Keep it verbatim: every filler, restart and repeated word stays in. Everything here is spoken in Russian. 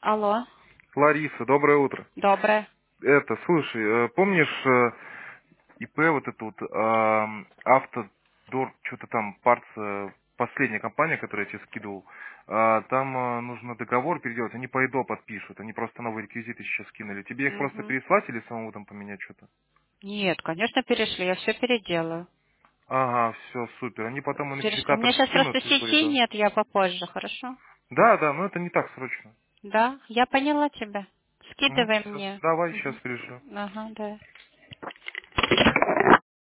Алло, Лариса, доброе утро. доброе. Это, слушай, э, помнишь э, ИП вот это вот ам, Автодор, что-то там, парц, э, последняя компания, которую я тебе скидывал, а, там э, нужно договор переделать, они по ИДО подпишут, они просто новые реквизиты сейчас скинули. Тебе их просто Мгм. переслать или самому там поменять что-то? Нет, конечно, перешли, я все переделаю. Ага, все, супер. Они потом Перешли. У меня идентификатор сейчас просто скинут и по сети ИДО. нет, я попозже, хорошо? Да, да, но это не так срочно. Да, я поняла тебя. Ну, Скидывай все, мне. давай, сейчас Мгм. пришлю. Ага, да.